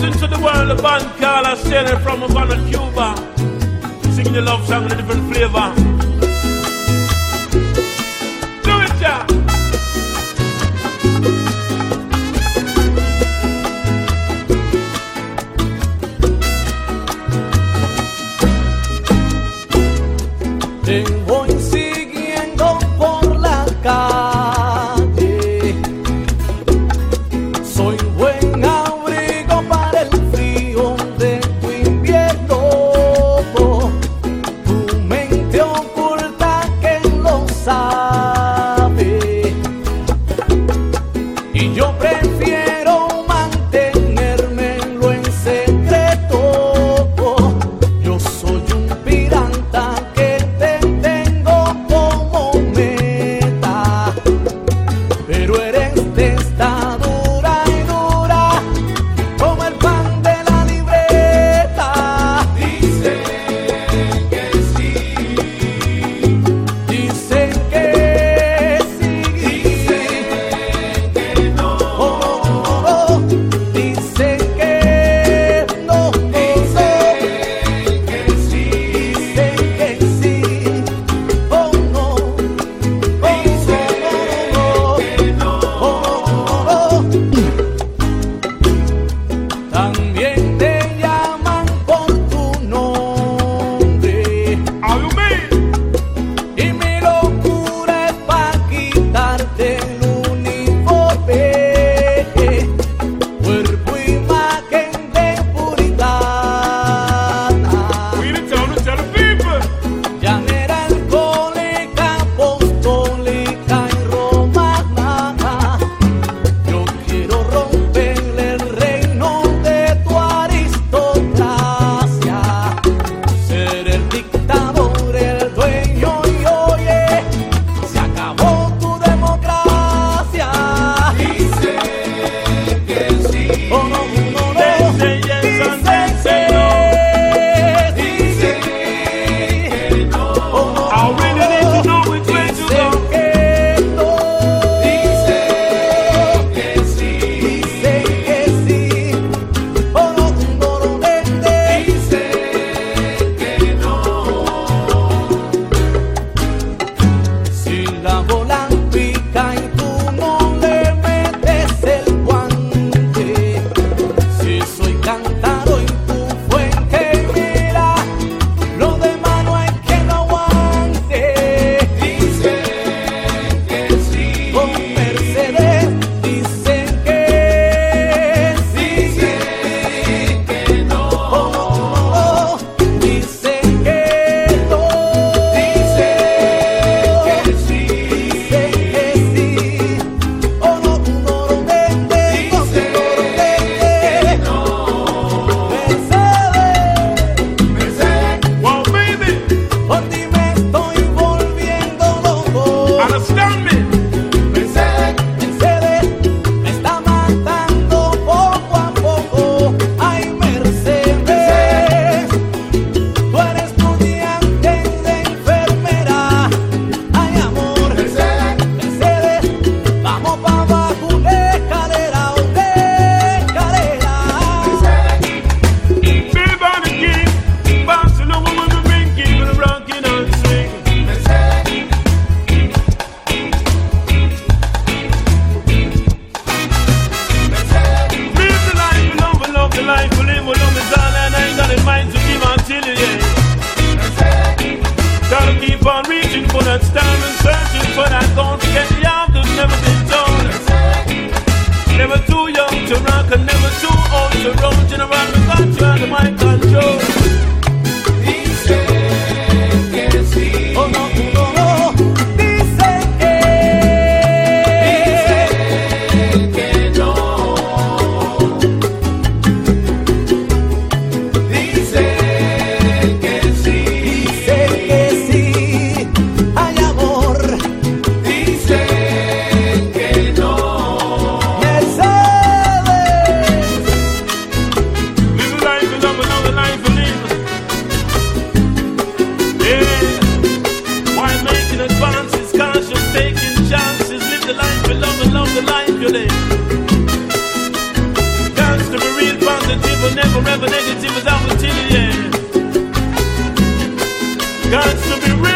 To the world, the band Carla Shannon from Havana, Cuba, singing the love song in a different flavor. Do it, yeah. Te voy siguiendo por la calle, soy buen abrigo para el frío de tu invierno. Tu mente oculta que lo sabe, y yo prefiero mantenérmelo en secreto. Yo soy un pirata que te tengo como meta, pero eres testadura y dura como el pan de la libreta. Dicen que sí, dicen que sí, dicen que no, dicen que no, dicen que sí, dicen que sí, oh no, dicen que no. También te llaman por tu nombre, How you mean? y mi locura es para quitarte el uniforme, cuerpo, imagen de puritana, We need to tell the people. llanera alcohólica, apostólica y romana. Yo quiero romperle el reino de tu aristocracia, ser el dictador, el dueño, y oye, se acabó tu democracia. Dicen que sí, oh no, no, no, Say yes and dicen say no. dicen que no, I really need to know which way to dicen go. que no, dicen que sí, dicen que sí, oh no, no, no, dicen que no. Si la bola pica y tú no le metes el guante, si soy cántaro y tú fuente, mira, lo demás no hay quien lo aguante. Dicen que sí, con Mercedes, dicen que sí, dicen que no, dicen que no, dicen que sí, dicen que sí, oh no, no, no, dicen que no. Mercedes, Well, baby, por ti me estoy volviendo loco. understand me. Mercedes, me está matando poco a poco. Ay, Mercedes, tú eres estudiante de enfermera. Ay, amor, Mercedes, vamos para abajo, una escalera, una escalera. Big on the king, bouncing over with the ring, keeping it rocking and swinging. Live the life, we love the life, we live, we love it all, and I ain't got in mind to give until you, yeah. Gotta keep on reaching for that star and searching for that gold to get the out that's never been told. Never too young to rock and never too old to roll. General, we got you under my control. Oh no, no, no, dicen que no, dicen que sí, ay, amor, dicen que no. Mercedes, got to be real.